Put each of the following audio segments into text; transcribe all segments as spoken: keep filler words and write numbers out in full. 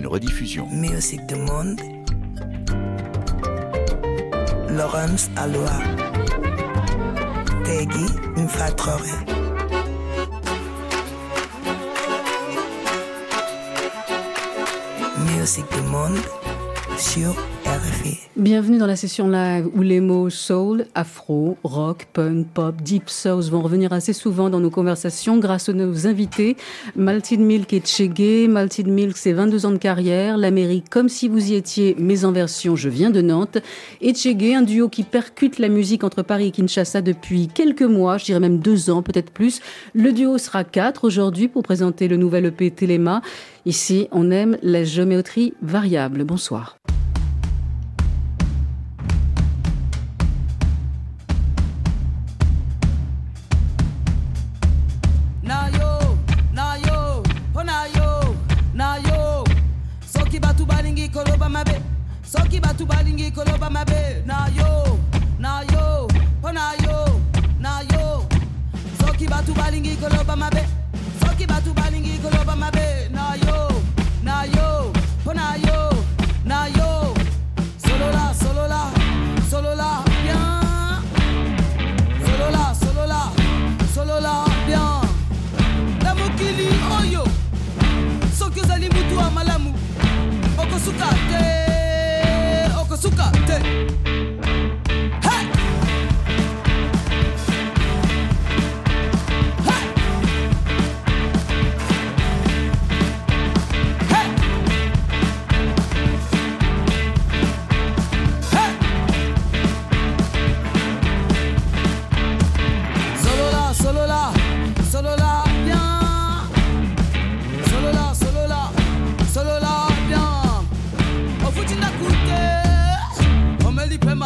rediffusion. Musique du monde. Laurence Aloha. Peggy Mfatrore. Musique du monde sur R F I. Bienvenue dans la session live où les mots soul, afro, rock, punk, pop, deep south vont revenir assez souvent dans nos conversations grâce à nos invités. Malted Milk et Tchégué. Malted Milk, c'est vingt-deux ans de carrière. L'Amérique comme si vous y étiez, mais en version Je viens de Nantes. Et Tchégué, un duo qui percute la musique entre Paris et Kinshasa depuis quelques mois, je dirais même deux ans, peut-être plus. Le duo sera quatre aujourd'hui pour présenter le nouvel E P Téléma. Ici, on aime la géométrie variable. Bonsoir. Koloba mabe, soki batu balingi koloba mabe, na yo, na yo, oh na yo, na yo, soki batu balingi koloba mabe, soki batu balingi koloba mabe, na yo, na yo, oh na yo, na yo, solo la, solo la, solo la, bien, solo la, solo la, solo la, bien, la mokili oyo, soki ozali mutu amalamu. Okosuka te, okosuka te. Hey! Hey! Hey! Hey! Solo la, solo la, solo la, bien. Solo la, solo la, solo la, bien. Futina kute, omeli pe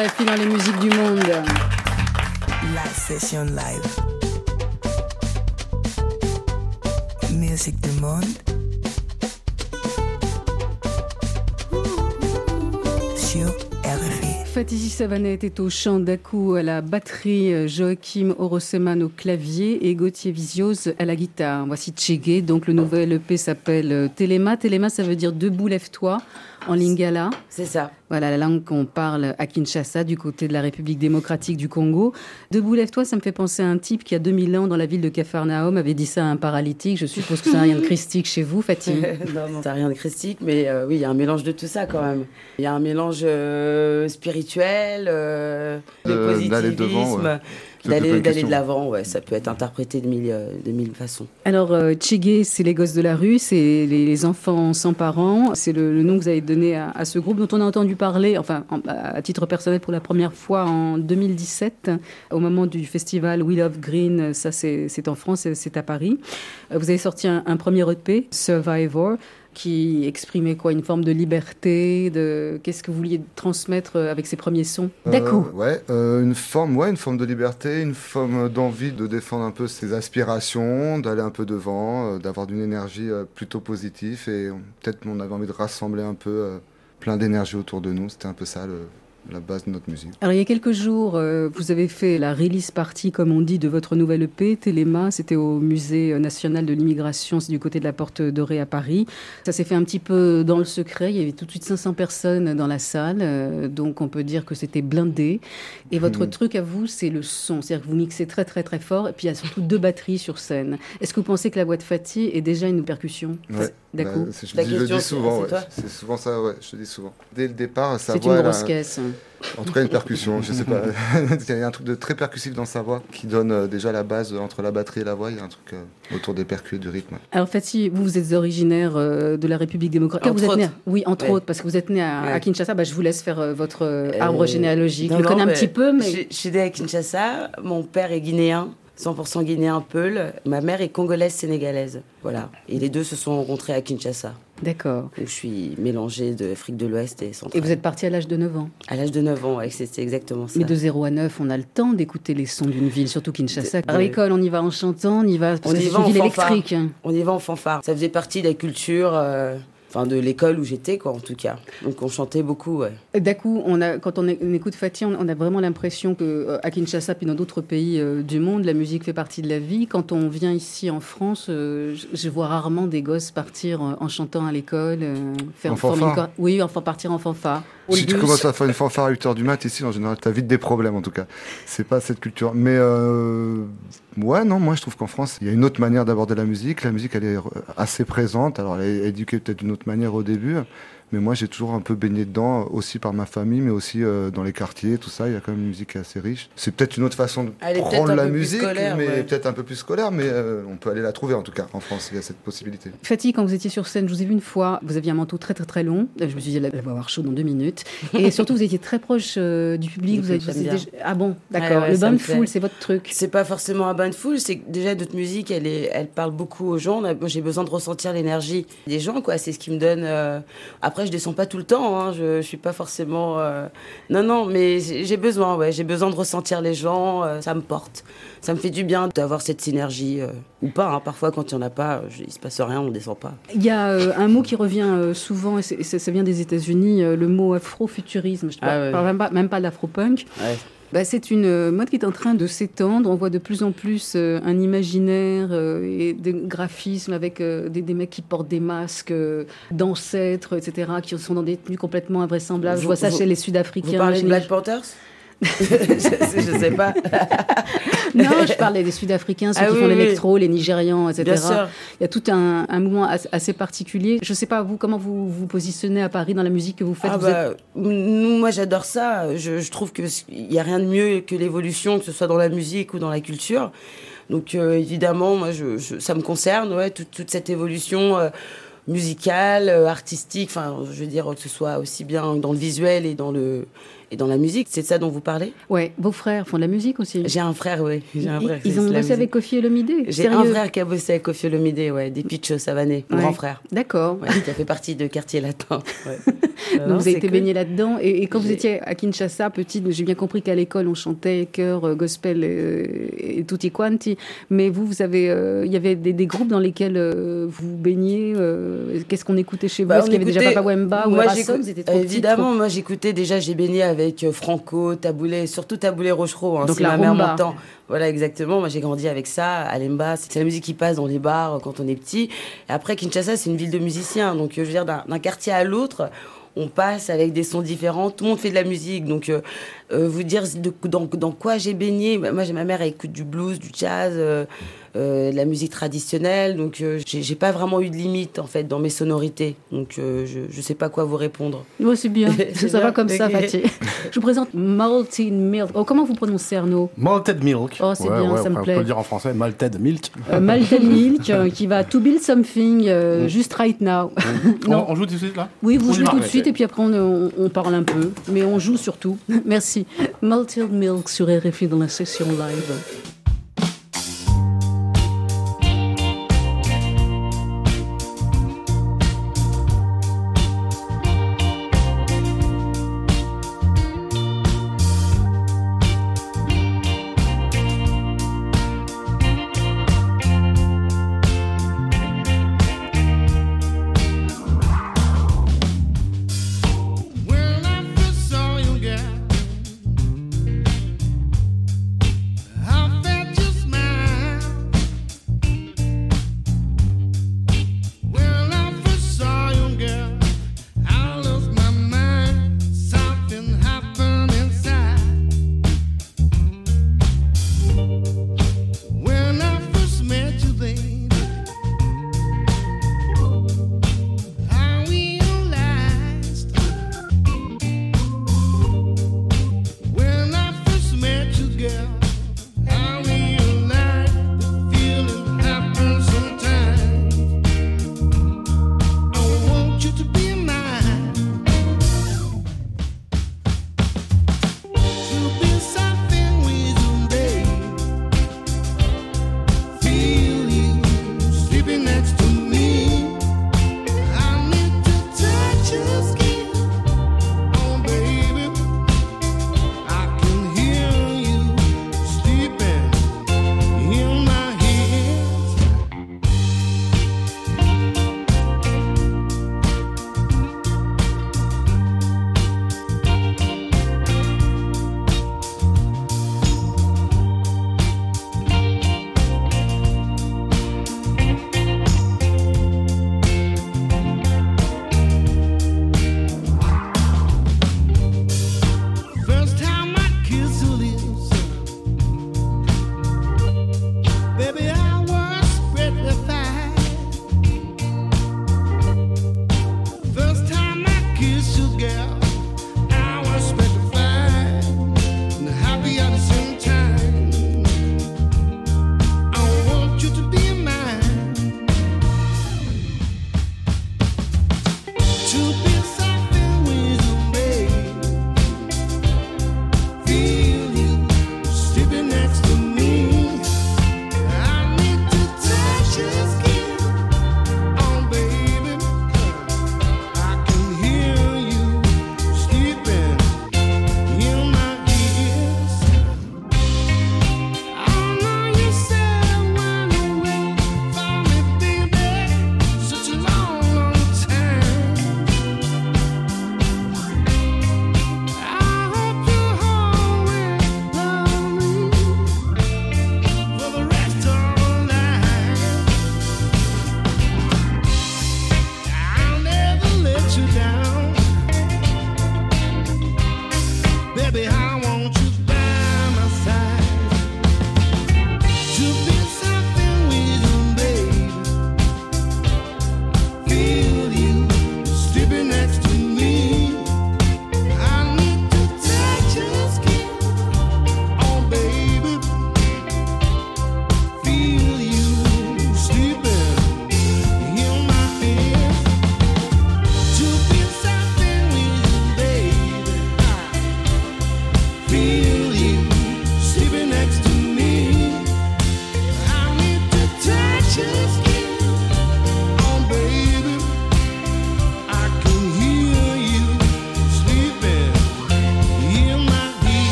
R F I dans les musiques du monde. La session live. Musique du monde. Sur R F I. Fatih Savanet est au chant, Dakou à la batterie, Joachim Oroseman au clavier et Gauthier Vizios à la guitare. Voici Tchégué, donc le nouvel E P s'appelle Téléma. Téléma, ça veut dire debout, lève-toi en lingala. C'est ça. Voilà la langue qu'on parle à Kinshasa, du côté de la République démocratique du Congo. Debout, lève-toi, ça me fait penser à un type qui, il y a deux mille ans, dans la ville de Capharnaüm, avait dit ça à un paralytique. Je suppose que ça n'a rien de christique chez vous, Fatih. Non, non, ça n'a rien de christique, mais euh, oui, il y a un mélange de tout ça quand même. Il y a un mélange euh, spirituel, euh, de Euh, positivisme, d'aller devant, ouais. C'est pas d'aller, une d'aller question. de l'avant. Ouais, ça peut être interprété de mille, euh, de mille façons. Alors, euh, Tchégué, c'est les gosses de la rue, c'est les, les enfants sans parents. C'est le, le nom que vous avez donné à, à ce groupe dont on a entendu parler, enfin, en- à titre personnel, pour la première fois en deux mille dix-sept, au moment du festival We Love Green. Ça, c'est, c'est en France, c'est, c'est à Paris. Euh, Vous avez sorti un, un premier E P, Survivor, qui exprimait quoi? Une forme de liberté, de... Qu'est-ce que vous vouliez transmettre avec ces premiers sons? Dakou. Euh, ouais, euh, une forme, ouais, une forme de liberté, une forme d'envie de défendre un peu ses aspirations, d'aller un peu devant, euh, d'avoir une énergie euh, plutôt positive et euh, peut-être qu'on avait envie de rassembler un peu euh, plein d'énergie autour de nous. C'était un peu ça le, la base de notre musique. Alors, il y a quelques jours, euh, vous avez fait la release party, comme on dit, de votre nouvelle E P, Téléma. C'était au Musée national de l'immigration, c'est du côté de la Porte Dorée à Paris. Ça s'est fait un petit peu dans le secret. Il y avait tout de suite cinq cents personnes dans la salle. euh, donc, on peut dire que c'était blindé. Et votre Mhm. truc à vous, c'est le son. C'est-à-dire que vous mixez très, très, très fort. Et puis, il y a surtout deux batteries sur scène. Est-ce que vous pensez que la voix de Fatih est déjà une percussion? Ouais. D'accord. Bah, c'est- je, Ta dis, je le question, dis c'est- souvent, c'est ouais. toi C'est souvent ça, ouais, je le dis souvent. Dès le départ, sa C'est voix, une elle a grosse un- caisse. en tout cas une percussion, je sais pas. Il y a un truc de très percussif dans sa voix qui donne euh, déjà la base euh, entre la batterie et la voix. Il y a un truc euh, autour des percus et du rythme. Alors Fatih, vous, vous êtes originaire euh, de la République démocratique. Entre vous êtes né à- autres. Oui, entre Ouais. autres, parce que vous êtes né à, Ouais. à Kinshasa. Bah, je vous laisse faire euh, votre euh, Euh, arbre généalogique. non, Je le non, connais un mais petit peu, mais... Je, je suis née à Kinshasa. Mon père est guinéen, cent pour cent guinéen Peul. Ma mère est congolaise sénégalaise. Voilà. Et les deux se sont rencontrés à Kinshasa. D'accord. Donc je suis mélangée d'Afrique de l'Ouest et centrale. Et vous êtes parti à l'âge de neuf ans. À l'âge de neuf ans, ouais, c'est c'est exactement ça. Mais de zéro à neuf, on a le temps d'écouter les sons d'une ville, surtout Kinshasa. De- À l'école, on y va en chantant, on y va... Parce On que y c'est va une en ville fanfare. électrique. hein. On y va en fanfare. Ça faisait partie de la culture, euh, enfin de l'école où j'étais, quoi, en tout cas. Donc on chantait beaucoup, ouais. D'un coup, on a, quand on, é- on écoute Fatih, on, on a vraiment l'impression que euh, à Kinshasa, puis dans d'autres pays euh, du monde, la musique fait partie de la vie. Quand on vient ici en France, euh, je, je vois rarement des gosses partir euh, en chantant à l'école, euh, faire En former fanfare. une chor- Oui, enfin partir en fanfare. Au Si tu bus. commences à faire une fanfare à huit heures du mat, ici, en général, t'as vite des problèmes, en tout cas. C'est pas cette culture. Mais, euh, ouais, non, moi, je trouve qu'en France, il y a une autre manière d'aborder la musique. La musique, elle est assez présente. Alors, elle est éduquée peut-être d'une autre manière au début. Mais moi, j'ai toujours un peu baigné dedans, aussi par ma famille, mais aussi euh, dans les quartiers, tout ça. Il y a quand même une musique assez riche. C'est peut-être une autre façon de Elle est peut-être prendre un la peu plus musique, scolaire, mais ouais. peut-être un peu plus scolaire. Mais euh, on peut aller la trouver, en tout cas, en France. Il y a cette possibilité. Fatih, quand vous étiez sur scène, je vous ai vu une fois, vous aviez un manteau très très très long. Je me suis dit, elle va avoir chaud dans deux minutes. Et surtout, vous étiez très proche euh, du public. Du Vous avez, public, vous j'aime avez déjà- Ah bon, d'accord. Ouais, ouais, Le ça bain me de foule, plaît. c'est votre truc. C'est pas forcément un bain de foule, c'est que déjà notre musique, elle, est, elle parle beaucoup aux gens. On a- moi, j'ai besoin de ressentir l'énergie des gens, quoi. C'est ce qui me donne. euh, Après, je descends pas tout le temps. Hein. Je, je suis pas forcément. euh, Non, non, mais j'ai j'ai besoin, ouais. J'ai besoin de ressentir les gens. euh, Ça me porte. Ça me fait du bien d'avoir cette synergie. euh, Ou pas. hein. Parfois, quand il y en a pas, je- il se passe rien, on descend pas. Il y a euh, un mot qui revient euh, souvent, et c'est- et ça, ça vient des États-Unis, euh, le mot afrofuturisme. Je ne Ah ouais. parle même pas, même pas d'afropunk. Ouais. Bah, c'est une euh, mode qui est en train de s'étendre. On voit de plus en plus euh, un imaginaire euh, et des graphismes avec euh, des, des mecs qui portent des masques euh, d'ancêtres, et cetera, qui sont dans des tenues complètement invraisemblables. Vous- Je vois ça vous- chez les Vous Sud-Africains. parlez chez de les- Black Panthers je, je sais pas. Non, je parlais des Sud-Africains, ceux Ah qui oui, font oui. l'électro, les Nigérians, et cetera. Bien sûr. Il y a tout un, un mouvement as- assez particulier. Je ne sais pas, vous, comment vous vous positionnez à Paris dans la musique que vous faites? Ah Vous êtes- bah, nous, moi j'adore ça. Je, je trouve qu'il n'y a rien de mieux que l'évolution, que ce soit dans la musique ou dans la culture. Donc euh, évidemment, moi, je, je- ça me concerne, ouais, toute, toute cette évolution euh, musicale, euh, artistique. Enfin, je veux dire que ce soit aussi bien dans le visuel et dans le Et dans la musique, c'est de ça dont vous parlez? Ouais, vos frères font de la musique aussi. J'ai un frère, oui. J'ai un frère. Ils, ils ont bossé avec Koffi Olomide. J'ai un frère qui a bossé avec Koffi Olomide, ouais, des Pitcho Savané, mon ouais. grand frère. D'accord. Ouais, qui a fait partie de Quartier Latin. Ouais. Donc non, vous avez été cool. baigné là-dedans. Et, et quand J'ai... vous étiez à Kinshasa, petite, j'ai bien compris qu'à l'école on chantait chœur, euh, gospel euh, et tutti quanti. Mais vous, vous avez, il euh, y avait des, des groupes dans lesquels euh, vous baigniez. Euh, qu'est-ce qu'on écoutait chez vous? Bah, Est-ce qu'il y avait écoutait... déjà Papa Wemba ou Erasmus? Vous étiez trop Évidemment, petit, trop... moi j'écoutais déjà, j'ai baigné avec Franco, Taboulé, surtout Taboulé Rochereau. Hein, donc c'est la ma mère rumba. montant. Voilà, exactement. Moi j'ai grandi avec ça, Alemba. C'est la musique qui passe dans les bars quand on est petit. Et après, Kinshasa, c'est une ville de musiciens. Donc je veux dire, d'un, d'un quartier à l'autre, on passe avec des sons différents, tout le monde fait de la musique. Donc, euh, euh, vous dire de, dans, dans quoi j'ai baigné, moi, j'ai ma mère, elle écoute du blues, du jazz, euh, euh, de la musique traditionnelle. Donc, euh, j'ai, j'ai pas vraiment eu de limite, en fait, dans mes sonorités. Donc, euh, je, je sais pas quoi vous répondre. Ouais, c'est bien. ça bien. va comme okay. ça, Fatih. Je vous présente Malted Milk. Oh, comment vous prononcez, Arnaud? Malted Milk. Oh, c'est ouais, bien, ouais, ça me on plaît. peut le dire en français, Malted Milk. Euh, Malted Milk, euh, qui va to build something, euh, mm. just right now. Mm. non. On, on joue tout de suite, là? Oui, vous on jouez tout de suite, et puis après, on, on, on parle un peu. Mais on joue surtout. Merci. Malted Milk sur R F I dans la session live. I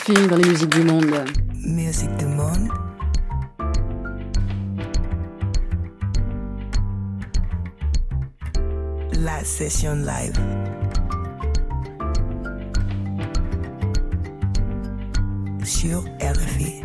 filles dans les musiques du monde. Musique du monde. La session live. Sur R F I.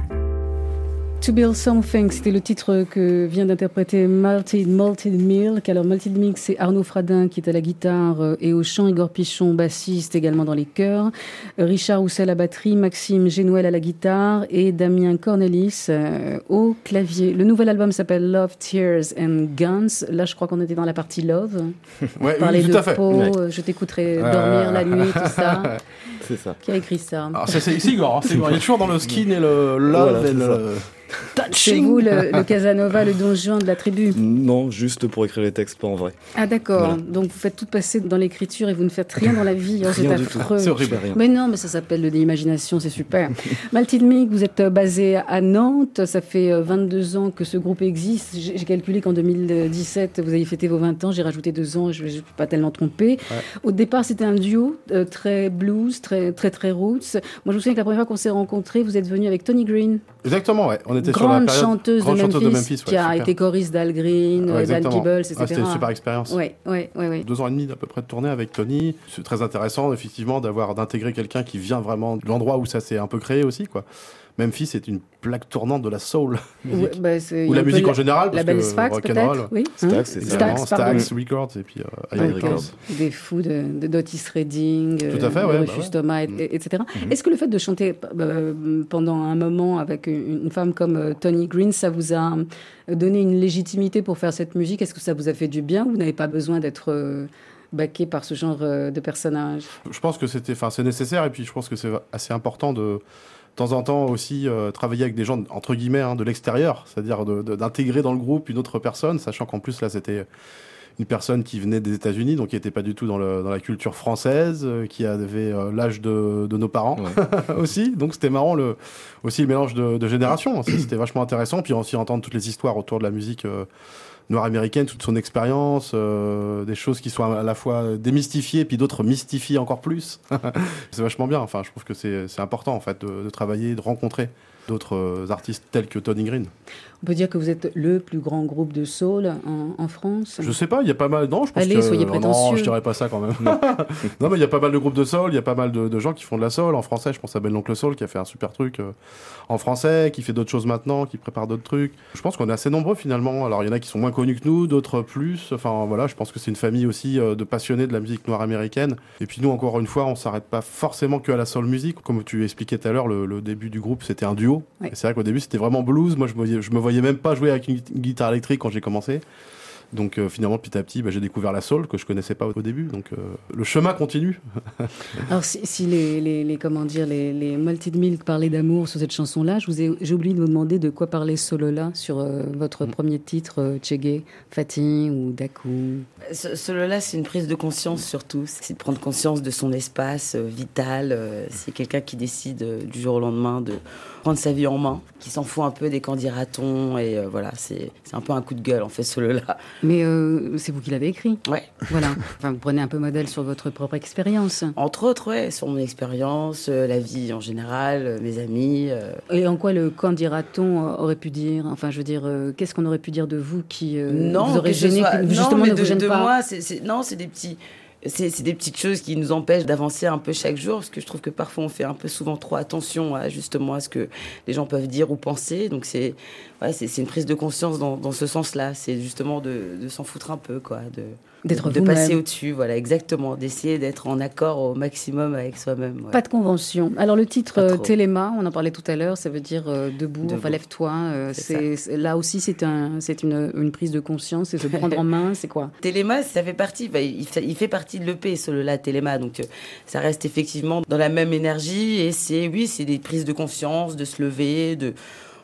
To Build Something, c'était le titre que vient d'interpréter Malted, Malted Milk. Alors Malted Milk, c'est Arnaud Fradin qui est à la guitare et au chant, Igor Pichon, bassiste également dans les chœurs, Richard Roussel à la batterie, Maxime Génouel à la guitare et Damien Cornelis euh, au clavier. Le nouvel album s'appelle Love, Tears and Guns. Là, je crois qu'on était dans la partie Love. Ouais, Parler oui, tout de à fait. peau, Ouais. je t'écouterai dormir la nuit, tout ça. C'est ça. Qui a écrit ça? Alors, c'est, c'est, c'est Igor, hein, c'est Igor. Il est toujours dans le skin et le love Voilà, et le... C'est vous le, le Casanova, le Don Juan de la tribu? Non, juste pour écrire les textes, pas en vrai. Ah d'accord, Voilà. donc vous faites tout passer dans l'écriture et vous ne faites rien dans la vie, oh, c'est Rien du tout. affreux. C'est horrible. Rien. Mais non, mais ça s'appelle de l'imagination, c'est super. Malted Milk, vous êtes basé à Nantes, ça fait vingt-deux ans que ce groupe existe. J'ai j'ai calculé qu'en deux mille dix-sept, vous avez fêté vos vingt ans, j'ai rajouté deux ans, je ne vais pas tellement tromper. Ouais. Au départ, c'était un duo euh, très blues, très, très très roots. Moi, je me souviens que la première fois qu'on s'est rencontrés, vous êtes venu avec Tony Green, Exactement, ouais. On était sur la grande période... chanteuse, grande de, chanteuse Memphis, de Memphis, ouais, qui a super. été choriste d'Al Green, Ouais, euh, d'Al exactement. Peebles, et cetera. Ah, c'était une super expérience. Ouais, ouais, ouais, ouais. Deux ans et demi à peu près de tournée avec Tony. C'est très intéressant, effectivement, d'avoir d'intégrer quelqu'un qui vient vraiment de l'endroit où ça s'est un peu créé aussi, quoi. Memphis est une plaque tournante de la soul musique. Ouais, bah, c'est- Ou il y a la un peu musique en général, parce label que Stax rock'n'roll, peut-être, oui. Stax, Hein c'est ça. évidemment, Stax, pardon. Stax Records et puis euh, I Ouais, Records. des fous de, de d'Otis Redding, Tout à fait, euh, ouais, de bah Rufus ouais. Thomas, et, Mm. et- etc. Est-ce que le fait de chanter euh, pendant un moment avec une, une femme comme euh, Tony Green, ça vous a donné une légitimité pour faire cette musique? Est-ce que ça vous a fait du bien ou vous n'avez pas besoin d'être euh, baqué par ce genre euh, de personnage? Je pense que c'était, enfin, c'est nécessaire et puis je pense que c'est assez important de, de temps en temps aussi euh, travailler avec des gens entre guillemets hein, de l'extérieur, c'est-à-dire de, de, d'intégrer dans le groupe une autre personne, sachant qu'en plus là c'était une personne qui venait des États-Unis, donc qui n'était pas du tout dans, le, dans la culture française, euh, qui avait euh, l'âge de, de nos parents Ouais. aussi, donc c'était marrant le, aussi le mélange de, de générations, c'était vachement intéressant, puis aussi entendre toutes les histoires autour de la musique euh, noire américaine, toute son expérience, euh, des choses qui sont à la fois démystifiées puis d'autres mystifiées encore plus. C'est vachement bien. Enfin, je trouve que c'est, c'est important en fait de, de travailler, de rencontrer d'autres euh, artistes tels que Tony Green. On peut dire que vous êtes le plus grand groupe de soul en, en France? Je sais pas, il y a pas mal. Non, je pense Allez, que soyez non, prétentieux. je dirais pas ça quand même. Non, mais il y a pas mal de groupes de soul, il y a pas mal de, de gens qui font de la soul en français. Je pense à Ben l'Oncle Soul qui a fait un super truc euh, en français, qui fait d'autres choses maintenant, qui prépare d'autres trucs. Je pense qu'on est assez nombreux finalement. Alors il y en a qui sont moins connus que nous, d'autres plus. Enfin voilà, je pense que c'est une famille aussi euh, de passionnés de la musique noire américaine. Et puis nous, encore une fois, on s'arrête pas forcément que à la soul music. Comme tu expliquais tout à l'heure, le, le début du groupe c'était un duo. Ouais. Et c'est vrai qu'au début c'était vraiment blues. Moi je me voyais, je me voyais même pas jouer avec une guitare électrique quand j'ai commencé. Donc euh, finalement, petit à petit, bah, j'ai découvert la soul que je connaissais pas au, au début. Donc euh, le chemin continue. Alors si, si les, les, les comment dire les, les Malted Milk parlaient d'amour sur cette chanson-là, je vous ai j'ai oublié de vous demander de quoi parlait Solola sur euh, votre Mm. premier titre, euh, Tchégué, Fatih ou Dakou. Ce, celui-là, c'est une prise de conscience surtout. C'est de prendre conscience de son espace euh, vital. Euh, c'est quelqu'un qui décide euh, du jour au lendemain de prendre sa vie en main, qui s'en fout un peu des qu'en dira-t-on. Et euh, voilà, c'est, c'est un peu un coup de gueule, en fait, celui-là. Mais euh, c'est vous qui l'avez écrit. Ouais. Voilà. Enfin, vous prenez un peu modèle sur votre propre expérience. Entre autres, ouais, sur mon expérience, euh, la vie en général, euh, mes amis. euh. Et en quoi le qu'en dira-t-on euh, aurait pu dire? Enfin, je veux dire, euh, qu'est-ce qu'on aurait pu dire de vous qui euh, non, vous aurait que ce gêné, soit- qui non, justement mais ne de, vous gêne de pas? moi, c'est, c'est- non, c'est des petits. C'est, c'est des petites choses qui nous empêchent d'avancer un peu chaque jour, parce que je trouve que parfois on fait un peu souvent trop attention à justement à ce que les gens peuvent dire ou penser. Donc c'est, ouais, c'est, c'est une prise de conscience dans, dans ce sens-là. C'est justement de, de s'en foutre un peu, quoi, de, D'être de vous-même. passer au-dessus, voilà, exactement, d'essayer d'être en accord au maximum avec soi-même. Ouais. Pas de convention. Alors le titre Pas euh, trop. Téléma, on en parlait tout à l'heure, ça veut dire euh, debout, Debout. enfin lève-toi. euh, C'est c'est, c'est- là aussi, c'est, un, c'est une, une prise de conscience, c'est se prendre en main, c'est quoi? Téléma, ça fait partie, bah, il, fait, il fait partie de l'E P, celui-là, Téléma. Donc, euh, ça reste effectivement dans la même énergie. Et c'est, oui, c'est des prises de conscience, de se lever, de,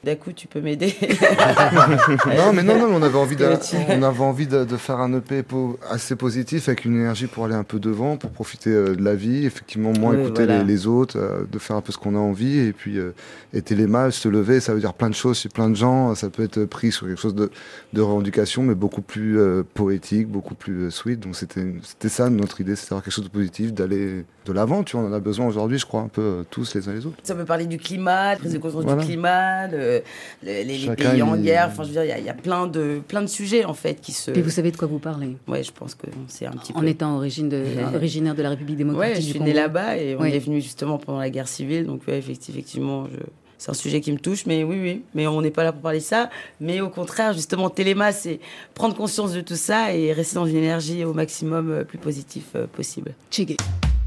D'un coup, tu peux m'aider. Non, mais non, non, mais on avait envie, de, on avait envie de, de faire un E P po- assez positif avec une énergie pour aller un peu devant, pour profiter euh, de la vie, effectivement moins Oui, écouter voilà. les, les autres, euh, de faire un peu ce qu'on a envie, et puis euh, et Téléma, se lever, ça veut dire plein de choses chez plein de gens, ça peut être pris sur quelque chose de, de revendication, mais beaucoup plus euh, poétique, beaucoup plus euh, sweet, donc c'était, c'était ça notre idée, c'était d'avoir quelque chose de positif, d'aller de l'avant, tu vois, on en a besoin aujourd'hui, je crois, un peu euh, tous les uns les autres. Ça peut parler du climat, de prise de conscience Voilà. du climat, le- le- les, les Chacun, pays en il- guerre. Enfin, je veux dire, il y a, il y a plein de plein de sujets en fait qui se. Et vous savez de quoi vous parlez, Ouais, je pense que c'est un petit en peu. étant origine de, originaire de la République démocratique Ouais, je du suis Congo. née là-bas et on Oui. est venu justement pendant la guerre civile, donc ouais, effectivement, je... c'est un sujet qui me touche, mais oui, oui, mais on n'est pas là pour parler de ça. Mais au contraire, justement, Téléma, c'est prendre conscience de tout ça et rester dans une énergie au maximum euh, plus positive euh, possible. Tchégué.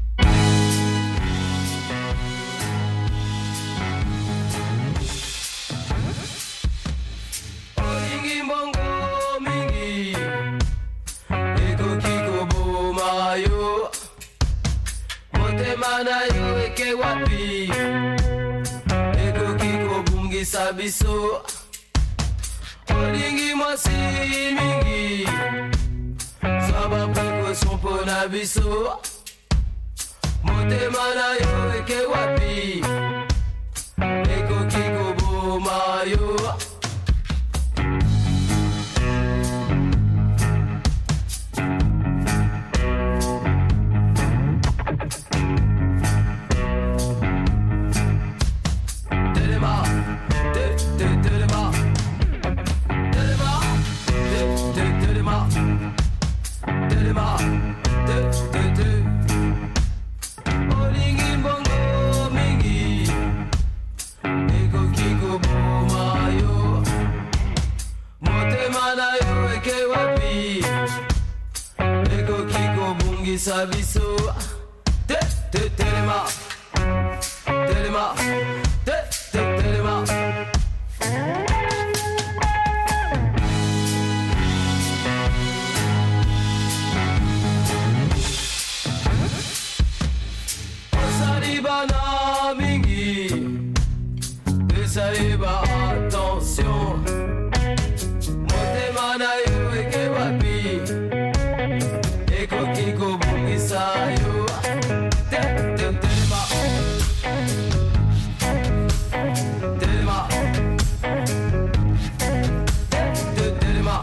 Olingi mbongo mingi ekoki koboma yo motema na yo eke wapi ekoki kobungisa biso olingi mwasi mingi zwa baprekaution mpo na biso motema na yo eke wapi ekoki koboma yo. Téléma, té- té- téléma. Téléma, té- té- téléma. Téléma, té- té- té. Olingi mbongo mingi ekoki koboma yo motema na yo eke wapi ekoki kobungisa biso te te telema telema te te telema. Osali bana mingi esali ba attention motema na yo eke wapi ekoki kobungisa yo te te telema telema te te telema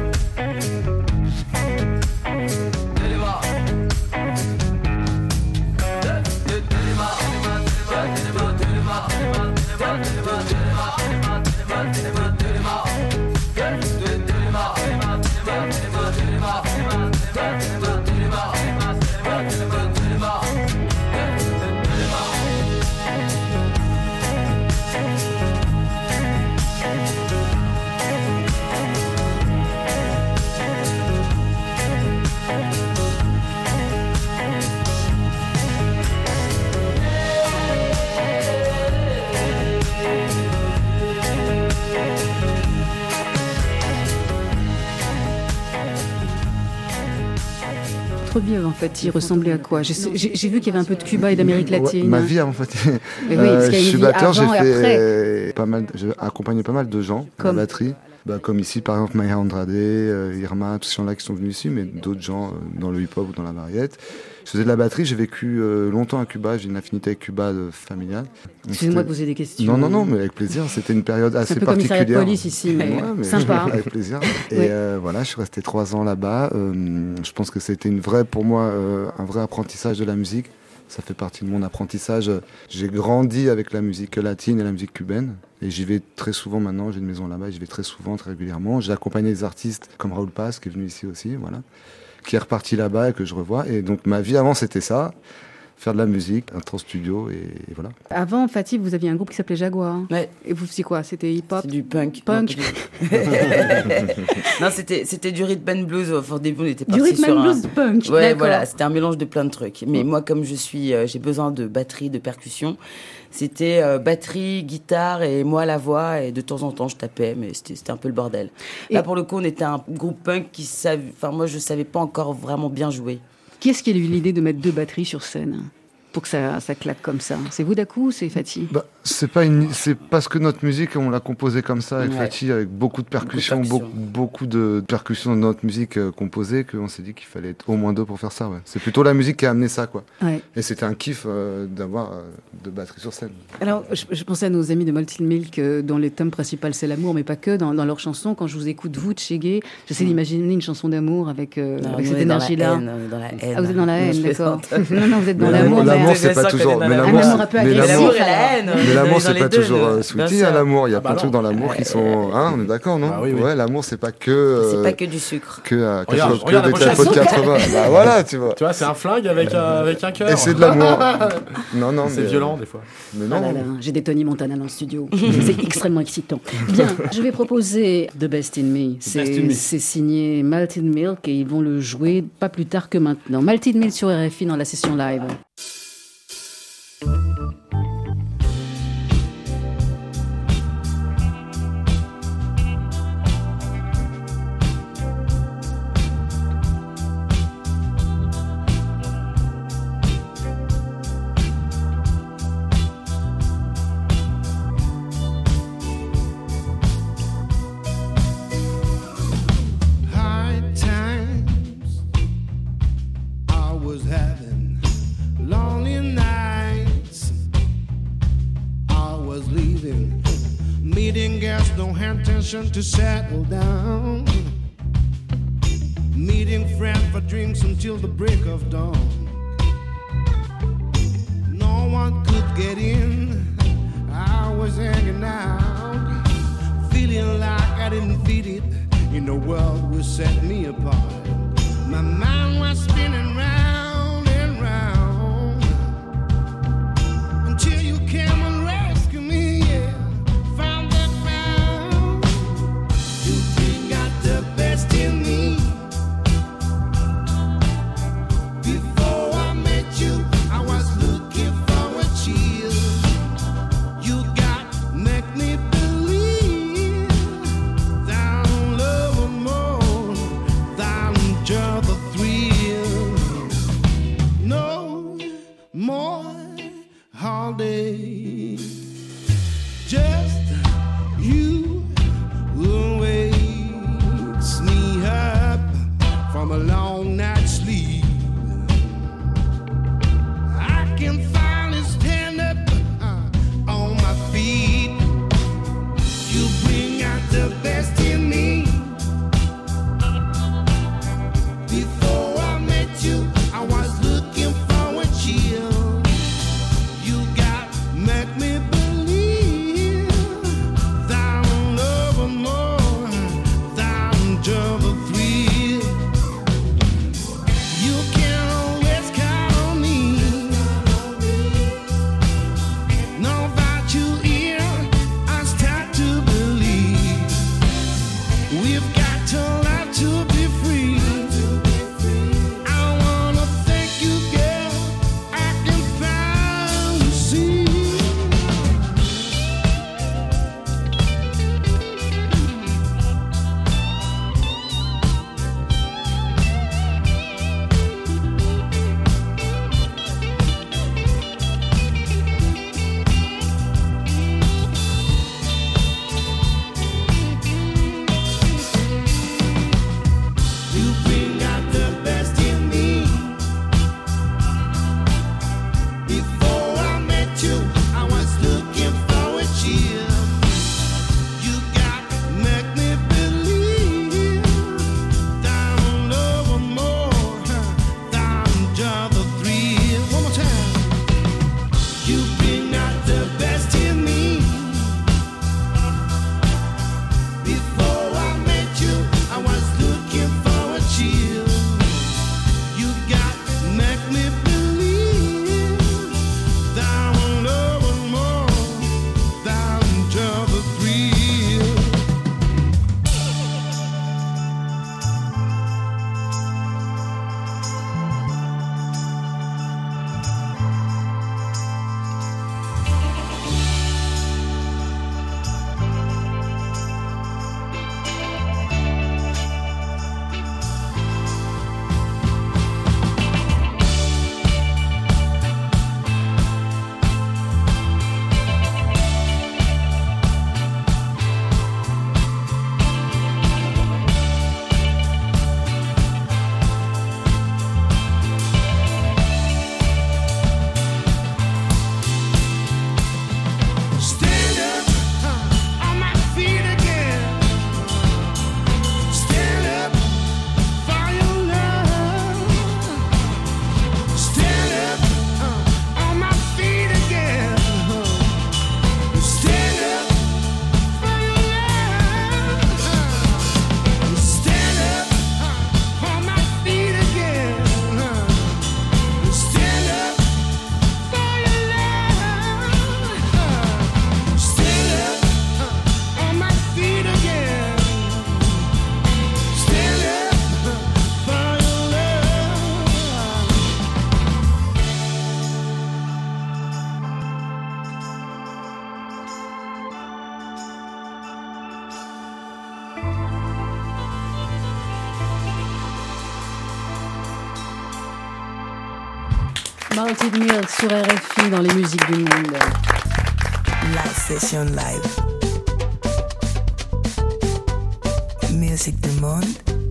telema te te telema telema telema Votre vie avant Fati ressemblait à quoi? J'ai j'ai- j'ai vu qu'il y avait un peu de Cuba et d'Amérique latine. Ouais, ma vie avant Fati. Mais oui, parce qu'il y a je une suis vie batteur, j'ai avant et fait pas mal, j'ai accompagné pas mal de gens à Comme la batterie. Bah, comme ici, par exemple, Maya Andrade, euh, Irma, tous ces gens-là qui sont venus ici, mais d'autres gens euh, dans le hip-hop ou dans la variété. Je faisais de la batterie, j'ai vécu euh, longtemps à Cuba, j'ai une affinité avec Cuba de familiale. Donc, Excusez-moi de c'était- poser des questions. Non, non, non, mais avec plaisir. C'était une période assez un peu commissariat de particulière. police ici, mais, Ouais, mais sympa. avec plaisir. Et Oui. euh, voilà, je suis resté trois ans là-bas. Euh, je pense que c'était une vraie, pour moi, euh, un vrai apprentissage de la musique. Ça fait partie de mon apprentissage. J'ai grandi avec la musique latine et la musique cubaine. Et j'y vais très souvent maintenant. J'ai une maison là-bas. J'y vais très souvent, très régulièrement. J'ai accompagné des artistes comme Raoul Paz, qui est venu ici aussi, voilà, qui est reparti là-bas et que je revois. Et donc ma vie avant, c'était ça. Faire de la musique, un en studio et, et voilà. Avant Fati, vous aviez un groupe qui s'appelait Jaguar. Ouais. Et vous faisiez quoi? C'était hip-hop? C'est du punk. Punk. Non, non, c'était c'était du rhythm and blues. Enfin, au début, on était Du parti rhythm sur and un... blues punk. Ouais, D'accord. voilà, c'était un mélange de plein de trucs. Mais moi, comme je suis, euh, j'ai besoin de batterie, de percussion. C'était euh, batterie, guitare et moi la voix. Et de temps en temps, je tapais, mais c'était c'était un peu le bordel. Et- Là, pour le coup, on était un groupe punk qui savait. Enfin, moi, je savais pas encore vraiment bien jouer. Qui est-ce qui a eu l'idée de mettre deux batteries sur scène? pour que ça, ça claque comme ça? C'est Woudakou ou c'est Fatih? Bah, c'est pas une, c'est parce que notre musique, on l'a composée comme ça avec Ouais. Fatih, avec beaucoup de percussions, Beaucoup de beaucoup, beaucoup de percussions dans notre musique euh, composée, qu'on s'est dit qu'il fallait être au moins deux pour faire ça. Ouais. C'est plutôt la musique qui a amené ça, quoi. Ouais. Et c'était un kiff euh, d'avoir euh, de batterie sur scène. Alors, je, je pensais à nos amis de Malted Milk, euh, dont le thème principal c'est l'amour, mais pas que. Dans, dans leurs chansons, quand je vous écoute, vous, Tchégué, j'essaie d'imaginer une chanson d'amour avec, euh, Non, avec nous, cette on est dans la énergie-là. haine, on est dans la haine. Ah, vous êtes dans la Non, haine, je d'accord. plaisante. Non, non, vous êtes dans Mais l'amour. l'amour, mais- l'amour, C'est c'est ça pas qu'on toujours. est dans Mais la l'amour, haine. Un amour c'est- un peu mais agressif. l'amour, L'amour et la haine. on est mais l'amour, dans c'est les pas deux, toujours nous. euh, Bien sweetie, sûr. hein, l'amour. Il y a Ah bah plein de trucs non. dans l'amour qui sont. Hein, on est d'accord, non? Ah oui, oui. Ouais, l'amour, c'est pas que. euh, C'est pas que du sucre. que à Regarde, quatre- que regarde la des prochaine tapos de quatre-vingts. Bah voilà, tu vois. Tu vois, c'est un flingue avec, un- avec un cœur. Et c'est de l'amour. Non, non, C'est mais, violent, des fois. Mais Ah non. là là, j'ai des Tony Montana dans le studio. C'est extrêmement excitant. Bien, je vais proposer The Best in Me. Best in C'est Me. c'est signé Malted Milk et ils vont le jouer pas plus tard que maintenant. Malted Milk sur R F I dans la session live. High times I was having, lonely nights I was leaving, meeting girls, no intention to settle down, meeting friends for drinks until the break of dawn. No one could get in, I was hanging out, feeling like I didn't fit it in the world which set me apart. My mind was spinning round and round until you came and rescued me. Yeah, found that ground. You think got the best in me. Before I met you, I was looking for a chill. You got make me believe than love more than just the thrill. Malted Milk sur R F I dans les musiques du monde. Live session live. Musique du monde.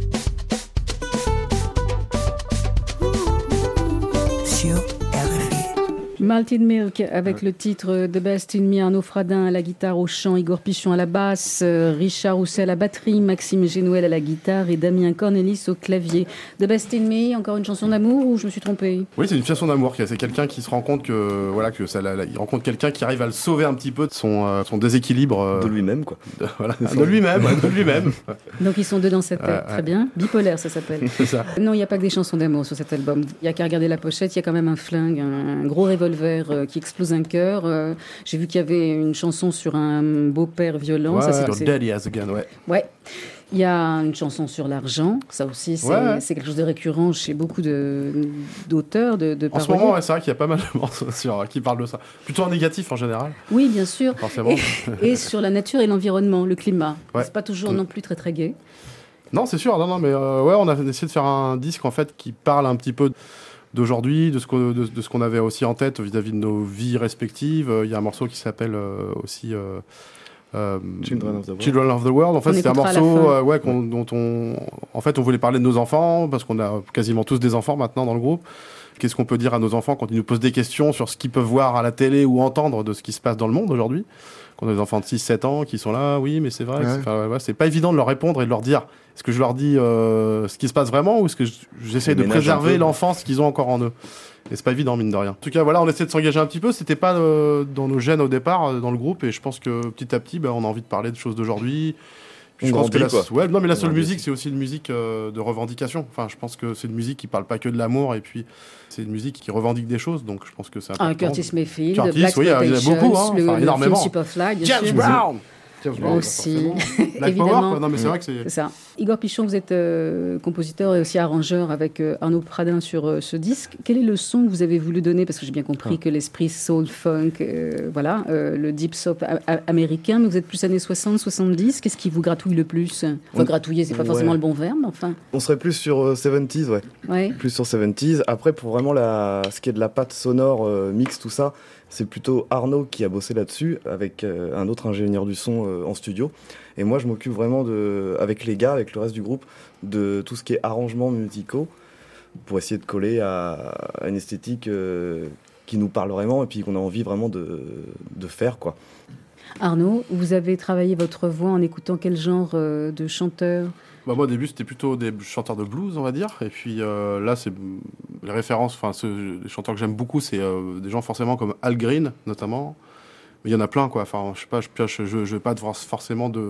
Sur R F I. Malted Milk avec le titre The Best in Me, Arnaud Fradin à la guitare, au chant, Igor Pichon à la basse, Richard Rousset à la batterie, Maxime Génouel à la guitare et Damien Cornelis au clavier. The Best in Me, encore une chanson d'amour ou je me suis trompée? Oui, c'est une chanson d'amour. C'est quelqu'un qui se rend compte que voilà que ça, la, la, il rencontre quelqu'un qui arrive à le sauver un petit peu de son, euh, son déséquilibre euh, de lui-même quoi. De, voilà, de lui-même, ouais, de lui-même. Donc ils sont deux dans cette tête, ouais, très ouais. bien. Bipolaire, ça s'appelle. C'est ça. Non, il n'y a pas que des chansons d'amour sur cet album. Il y a qu'à regarder la pochette, il y a quand même un flingue, un, un gros revolver euh, qui explose un cœur. Euh, j'ai vu qu'il y avait une chanson sur un beau-père violent. Ouais, ça, c'est, sur c'est... Daddy Has a Gun, ouais. Ouais. Il y a une chanson sur l'argent, ça aussi c'est, ouais. c'est quelque chose de récurrent chez beaucoup de, d'auteurs, de, de En ce moment, ouais, c'est vrai qu'il y a pas mal de morceaux sur, qui parlent de ça. Plutôt en négatif en général. Oui, bien sûr. Forcément. Et, et sur la nature et l'environnement, le climat. Ouais. C'est pas toujours mmh. non plus très très gai. Non, c'est sûr. Non, non, mais euh, ouais, on a essayé de faire un disque en fait qui parle un petit peu d'aujourd'hui, de ce, qu'on, de, de ce qu'on avait aussi en tête vis-à-vis de nos vies respectives. Il y a un morceau qui s'appelle euh, aussi euh, euh, Children of the World. Children of the World. En fait, on c'était un morceau euh, ouais, qu'on, dont on, en fait, on voulait parler de nos enfants parce qu'on a quasiment tous des enfants maintenant dans le groupe. Qu'est-ce qu'on peut dire à nos enfants quand ils nous posent des questions sur ce qu'ils peuvent voir à la télé ou entendre de ce qui se passe dans le monde aujourd'hui? Qu'on a des enfants de six sept ans qui sont là, oui, mais c'est vrai, ouais. c'est, ouais, c'est pas évident de leur répondre et de leur dire, est-ce que je leur dis euh, ce qui se passe vraiment ou est-ce que j'essaie de préserver l'enfance qu'ils ont encore en eux? Et c'est pas évident, mine de rien. En tout cas, voilà, on essaie de s'engager un petit peu. C'était pas euh, dans nos gènes au départ, euh, dans le groupe, et je pense que petit à petit, bah, on a envie de parler de choses d'aujourd'hui. Puis je pense que la, ouais, non, mais la seule musique, c'est aussi une musique euh, de revendication. Enfin, je pense que c'est une musique qui parle pas que de l'amour, et puis c'est une musique qui revendique des choses. Donc, je pense que c'est important. Ah, Curtis Mayfield, Curtis, Black oui, il y a beaucoup, hein, le, enfin, le énormément. film Superfly, bien James sûr. Brown. James Brown aussi, Black Power, quoi. Non, mais c'est vrai que c'est... c'est ça. Igor Pichon, vous êtes euh, compositeur et aussi arrangeur avec euh, Arnaud Pradin sur euh, ce disque. Quel est le son que vous avez voulu donner? Parce que j'ai bien compris ah. que l'esprit soul, funk, euh, voilà, euh, le deep soul a- a- américain, mais vous êtes plus années soixante, soixante-dix. Qu'est-ce qui vous gratouille le plus? Enfin, On... gratouiller, c'est pas ouais. forcément le bon verbe, mais enfin... On serait plus sur euh, soixante-dix, ouais. ouais. Plus sur soixante-dix. Après, pour vraiment la... ce qui est de la patte sonore, euh, mix, tout ça, c'est plutôt Arnaud qui a bossé là-dessus avec euh, un autre ingénieur du son euh, en studio. Et moi, je m'occupe vraiment, de, avec les gars, avec le reste du groupe, de tout ce qui est arrangements musicaux pour essayer de coller à, à une esthétique euh, qui nous parle vraiment et puis qu'on a envie vraiment de, de faire, quoi. Arnaud, vous avez travaillé votre voix en écoutant quel genre euh, de chanteur? Bah moi au début c'était plutôt des chanteurs de blues on va dire et puis euh, là c'est les références, enfin les chanteurs que j'aime beaucoup c'est euh, des gens forcément comme Al Green notamment, mais il y en a plein quoi, enfin je sais pas, je je, je, je vais pas devoir forcément de,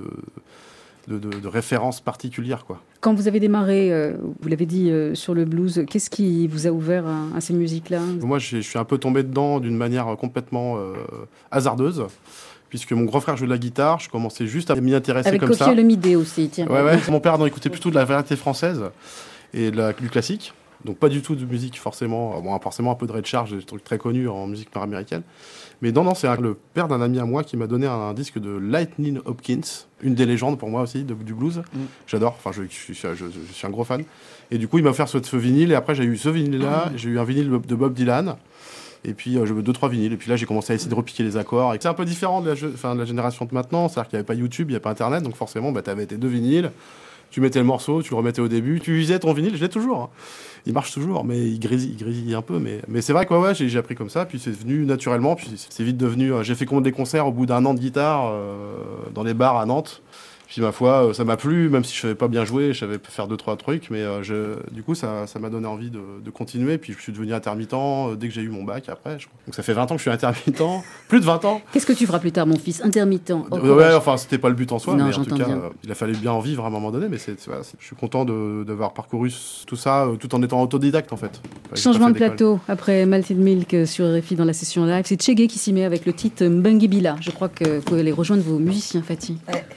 de, de, de, de références particulières quoi. Quand vous avez démarré, euh, vous l'avez dit euh, sur le blues, qu'est-ce qui vous a ouvert à, à ces musiques-là? Moi je suis un peu tombé dedans d'une manière complètement euh, hasardeuse. Puisque mon grand frère jouait de la guitare, je commençais juste à m'y intéresser avec comme Coquille ça. Avec Coquille Lomidé aussi, tiens. Ouais, ouais. Mon père en écoutait plutôt de la variété française et de la, du classique. Donc pas du tout de musique forcément, bon, forcément un peu de Ray Charles, des trucs très connus en musique nord-américaine. Mais non, non, c'est un, le père d'un ami à moi qui m'a donné un, un disque de Lightning Hopkins, une des légendes pour moi aussi de, du blues. Mm. J'adore, enfin je, je, je, je, je suis un gros fan. Et du coup il m'a offert ce, ce vinyle et après j'ai eu ce vinyle-là, mm. j'ai eu un vinyle de Bob Dylan. Et puis euh, je veux deux trois vinyles et puis là j'ai commencé à essayer de repiquer les accords et c'est un peu différent de la, je... enfin, de la génération de maintenant, c'est-à-dire qu'il n'y avait pas YouTube, il n'y avait pas internet, donc forcément bah, tu avais tes deux vinyles, tu mettais le morceau, tu le remettais au début, tu usais ton vinyle, je l'ai toujours, hein. Il marche toujours mais il grésille, il grésille un peu, mais, mais c'est vrai que ouais, ouais, j'ai, j'ai appris comme ça, puis c'est venu naturellement, puis c'est, c'est vite devenu, euh, j'ai fait combien des concerts au bout d'un an de guitare euh, dans les bars à Nantes. Puis ma foi, ça m'a plu, même si je savais pas bien jouer, je savais faire deux trois trucs, mais euh, je, du coup ça, ça m'a donné envie de, de continuer. Puis je suis devenu intermittent euh, dès que j'ai eu mon bac après. Je... Donc ça fait vingt ans que je suis intermittent, plus de vingt ans. Qu'est-ce que tu feras plus tard, mon fils? Intermittent. Oh, euh, ouais, enfin c'était pas le but en soi, non, mais en tout cas, bien. euh, il a fallu bien en vivre à un moment donné. Mais c'est, c'est, voilà, c'est, je suis content de, d'avoir parcouru tout ça euh, tout en étant autodicte en fait. Enfin, changement de plateau après Malted Milk sur R F I dans la session live. C'est Tchégué qui s'y met avec le titre Mbungi Bila. Je crois que vous pouvez aller rejoindre vos musiciens, Fatih. Ouais.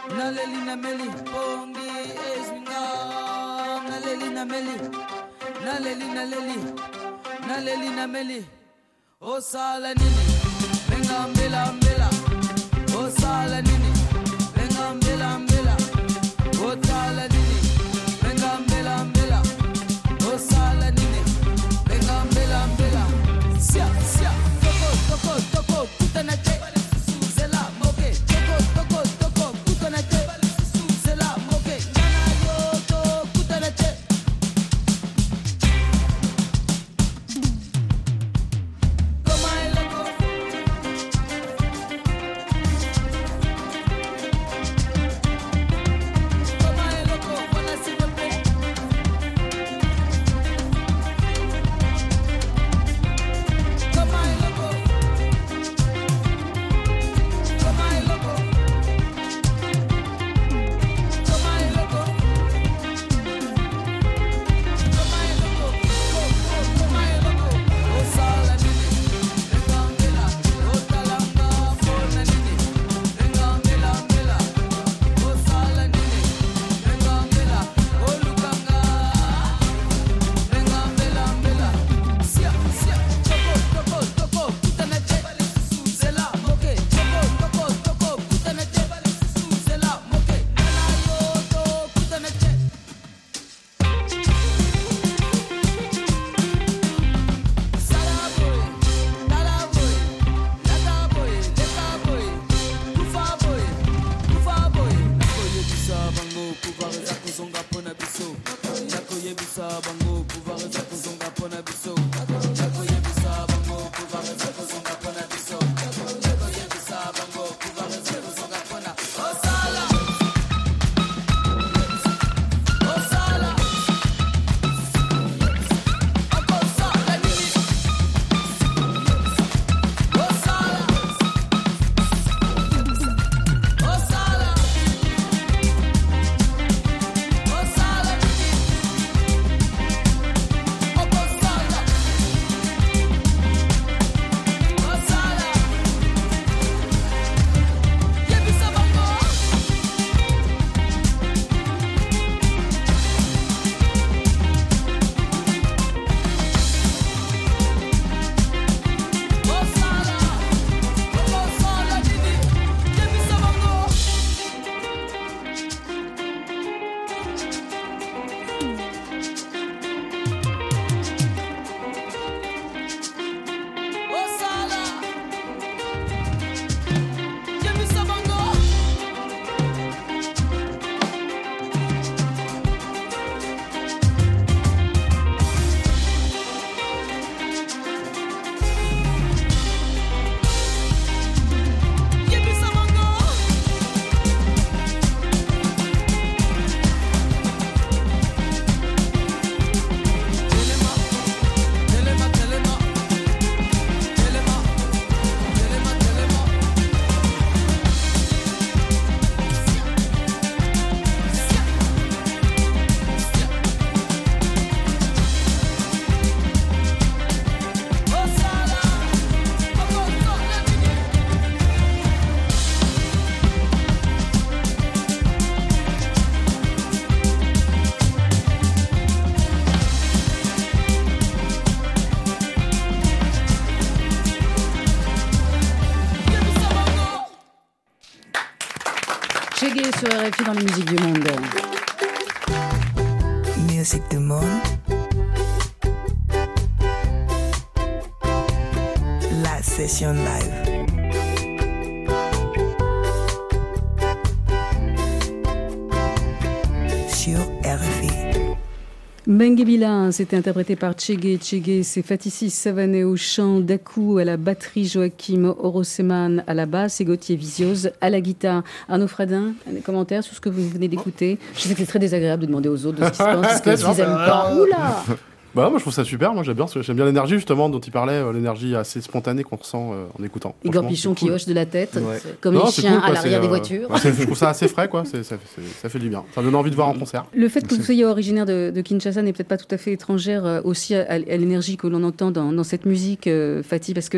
Naleli nameli, bongi esminga. Naleli nameli, naleli naleli, naleli nameli. Osala nini, benga mbela mbela. Osala nini, benga mbela mbela. Osala nini, benga mbela mbela. Osala nini, benga mbela mbela. Sia sia, toko toko toko, puta na che. Zela moke, toko toko toko, puta na che. Zela moke, nana yo to, puta na che. Toma el loco. Toma el loco, wanna see me play. Toma el loco. Toma el loco. Toma el loco. Toma el loco. Toma el loco. Osala nini, venga mbela. Otalanga fona nini, venga mbela mbela. Osala nini, venga mbela. Olukanga, venga mbela mbela. Sia sia, toko toko toko, puta na che. Zela moke, toko toko toko, puta na che. Zela moke, nana yo to, puta na che. Sala boy, dala boy, lata boy, leta boy, kufa boy, kufa boy. Nako yebisa bango kuva za kuzonga pona biso. Nako yebisa bango kuva za kuzonga pona biso. Nako yebisa bango kuva za kuzonga pona biso. Nako yebisa bango kuva za kuzonga pona. Osala, osala, okosala nini, osala, osala, osala nini, okosala, osala, yebisa bango. Osala, okosala nini, yebisa bango. Osala, yebisa bango. Yebisa bango. Telema, telema, telema, telema, telema, telema. Osala, okosala nini. Yebisa bango. Chegué sur R F I dans les musiques du monde. Musique du monde. La session live. Sur R F I. Benguebila, c'était interprété par Tchégué. Tchégué, c'est Fatissi Savané au chant, Dakou à la batterie, Joachim Oroseman à la basse et Gauthier Vizioz à la guitare. Arnaud Fradin, des commentaires sur ce que vous venez d'écouter. Je sais que c'est très désagréable de demander aux autres de ce qui se passe, parce que je les aime pas. Oula! Bah, moi je trouve ça super, moi j'aime bien, j'aime bien l'énergie justement dont il parlait, euh, l'énergie assez spontanée qu'on ressent euh, en écoutant. Igor Franchement, Pichon c'est qui cool. hoche de la tête, Ouais. comme Non, les c'est chiens cool, quoi, à l'arrière c'est, des euh, voitures. ouais, c'est- je trouve ça assez frais, quoi. C'est, ça, fait- ça fait du bien. Ça donne envie de voir en concert. Le fait que vous soyez originaire de, de Kinshasa n'est peut-être pas tout à fait étrangère euh, aussi à, à l'énergie que l'on entend dans, dans cette musique, euh, Fatih, parce que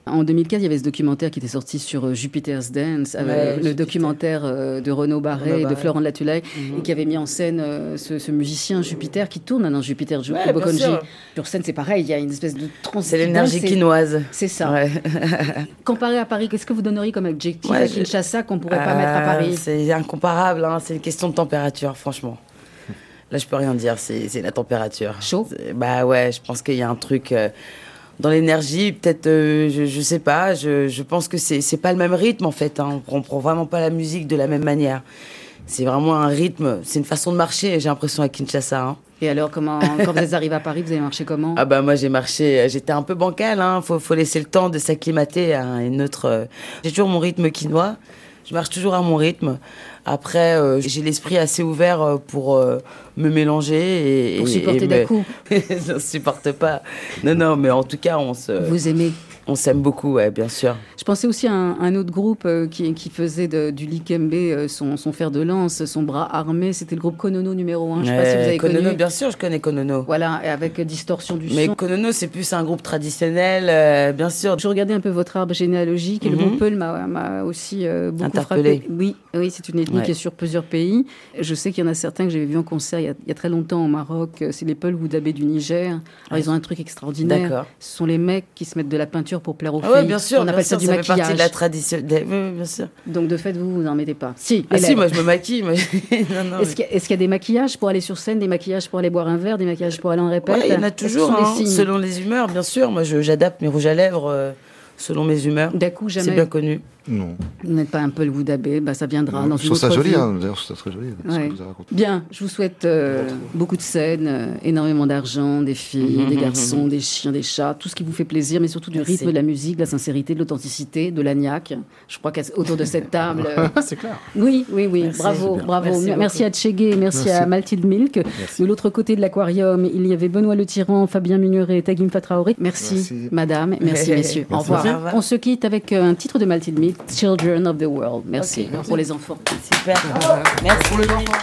En deux mille quatre, il y avait ce documentaire qui était sorti sur euh, Jupiter's Dance, euh, Ouais, le Jupiter. documentaire euh, de Renaud Barré Renaud et de Barré. Florent de Latulaye, Mhm. et qui avait mis en scène euh, ce, ce musicien Jupiter qui tourne dans Jupiter Ju- Ouais, bien Bokonji. sûr. Sur scène, c'est pareil, il y a une espèce de trans. C'est l'énergie c'est- quinoise. C'est ça. Ouais. Comparé à Paris, qu'est-ce que vous donneriez comme adjectif Ouais, à je- Kinshasa qu'on pourrait pas mettre à Euh, Paris? C'est incomparable, hein. C'est une question de température, franchement. Là, je peux rien dire, c'est c'est la température. Chaud? C'est- Bah ouais, je pense qu'il y a un truc euh, dans l'énergie, peut-être, euh, je, je sais pas, je, je pense que c'est c'est pas le même rythme en fait. Hein. On prend, on prend vraiment pas la musique de la même manière. C'est vraiment un rythme, c'est une façon de marcher, j'ai l'impression, à Kinshasa. Hein. Et alors, comment, quand vous êtes arrivé à Paris, vous avez marché comment? Ah bah moi j'ai marché, j'étais un peu bancale, hein. Faut, faut laisser le temps de s'acclimater à une autre. euh, J'ai toujours mon rythme quinois, je marche toujours à mon rythme. Après, euh, j'ai l'esprit assez ouvert euh, pour euh, me mélanger et Pour et- supporter et d'un me- coup. Je ne supporte pas. Non non, mais en tout cas on se, Vous aimez? on s'aime beaucoup, ouais, bien sûr. Je pensais aussi à un, un autre groupe euh, qui, qui faisait de- du likembe euh, son, son fer de lance, son bras armé. C'était le groupe Konono numéro un. Je ne sais pas si vous Euh, avez Konono, connu. bien sûr, je connais Konono. Voilà, et avec euh, distorsion du Mais son. Konono, c'est plus un groupe traditionnel, euh, bien sûr. Je regardais un peu votre arbre généalogique et le Mhm. mot Peul m'a m'a aussi euh, beaucoup Interpellé. frappé. Oui, oui, c'est une ethnie Ouais. qui est sur plusieurs pays. Je sais qu'il y en a certains que j'avais vus en concert il y a, il y a très longtemps au Maroc. C'est les Peul Woudabé du Niger. Alors, ils ont un truc extraordinaire. D'accord. Ce sont les mecs qui se mettent de la peinture pour plaire aux Ah filles. ouais, bien sûr, On bien appelle sûr, ça du ça fait partie maquillage. de la tradition. des- Oui, oui, bien sûr. Donc, de fait, vous, vous n'en mettez pas. Si, Ah les si, lèvres. moi je me maquille. Moi. Non, non, Est-ce qu'il y, a- est-ce qu'il y a des maquillages pour aller sur scène, des maquillages pour aller boire un verre, des maquillages pour aller en répète? Ouais, il y en a Est-ce que ce toujours, sont des hein, signes selon les humeurs, bien sûr. Moi, je- j'adapte mes rouges à lèvres euh, selon mes humeurs. D'un coup, C'est jamais. bien connu. Non. Vous n'êtes pas un peu le Woudabé, bah, ça viendra dans Je une trouve ça autre joli, vie. hein. D'ailleurs, je trouve ça très joli. ce Ouais. que vous avez raconté. Bien, je vous souhaite euh, beaucoup de scènes, euh, énormément d'argent, des filles, des garçons, des chiens, des chats, tout ce qui vous fait plaisir, mais surtout du Merci. rythme, de la musique, de la sincérité, de l'authenticité, de l'agnac. Je crois qu'autour de cette table. euh, C'est clair. Oui, oui, oui, Merci. bravo, Super. bravo. Merci Merci, beaucoup. à Tchégué, merci, à Merci. Maltide Milk. Merci. De l'autre côté de l'aquarium, il y avait Benoît Le Tyran, Fabien Mugneret et Tagim Fatraoré. Merci, Merci. madame, merci, messieurs. Au Merci. revoir. Au revoir. On se quitte avec euh, un titre de Maltide Milk, Children of the World. Merci, Ok, merci. pour les enfants. Super. Merci. Pour les enfants.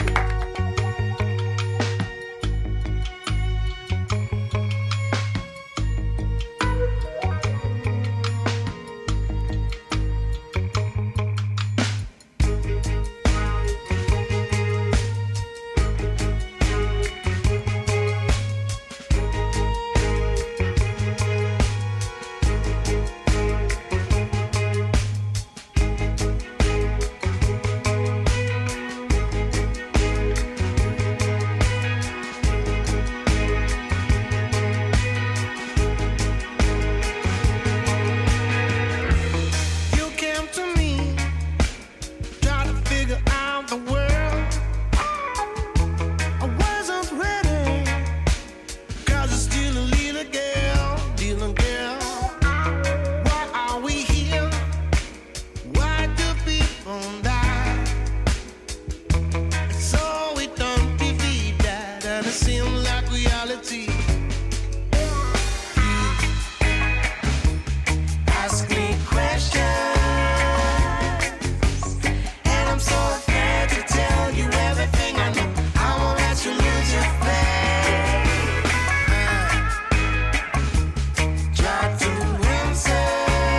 You came to me, try to figure out the world. I wasn't ready, cause you're still a little girl, little girl. Why are we here? Why do people die? So we don't believe that, and it seems like reality. Ask me questions, and I'm so afraid to tell you everything I know. I won't let you lose your faith. Try to answer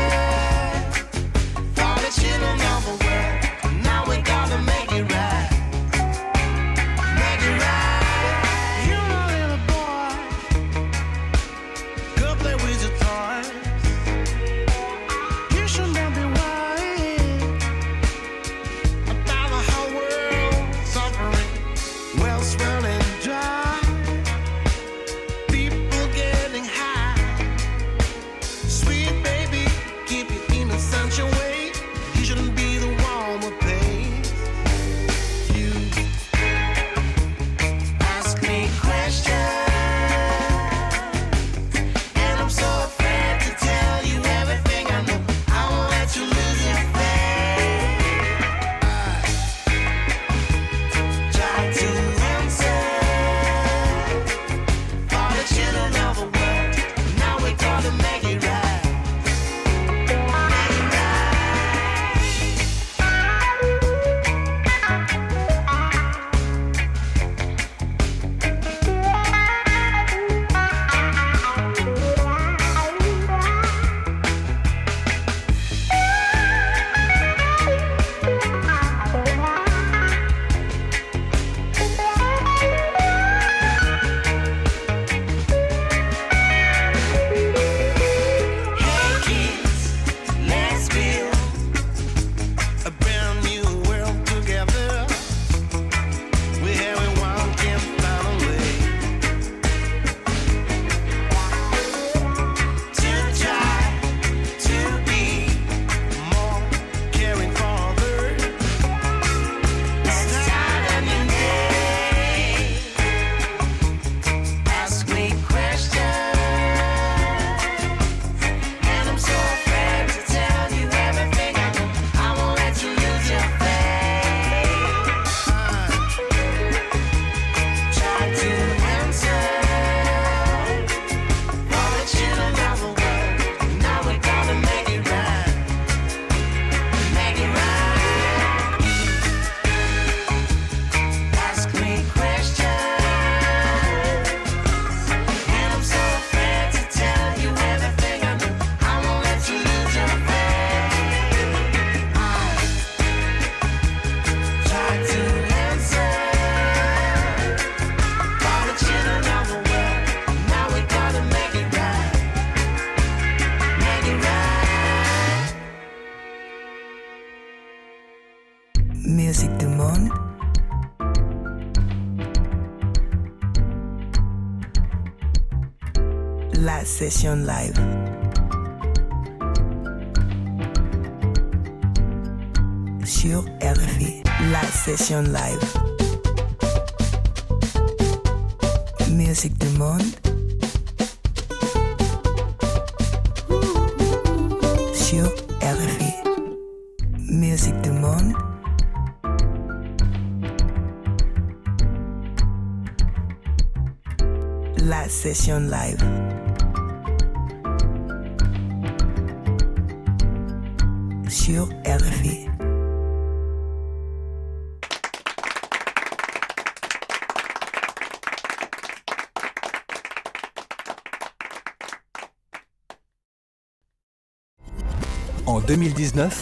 for the children of the world. Now we gotta make it right. Make it right. You know, little boy, go play with your toys. You should not be worried about the whole world suffering, wells running dry, people getting high. Sweet baby, keep your innocence away. You shouldn't be the one who pays. You ask me questions, and I'm so afraid to tell you everything I know. I won't let you lose your faith. Try to answer for the children of the world. Now we gotta make it right. Make it right. Musique du monde. La session live. Sur R F I. La session live. Musique du monde. Sur R F I. Musique du monde. La session live. Sur R F I. En deux mille dix-neuf,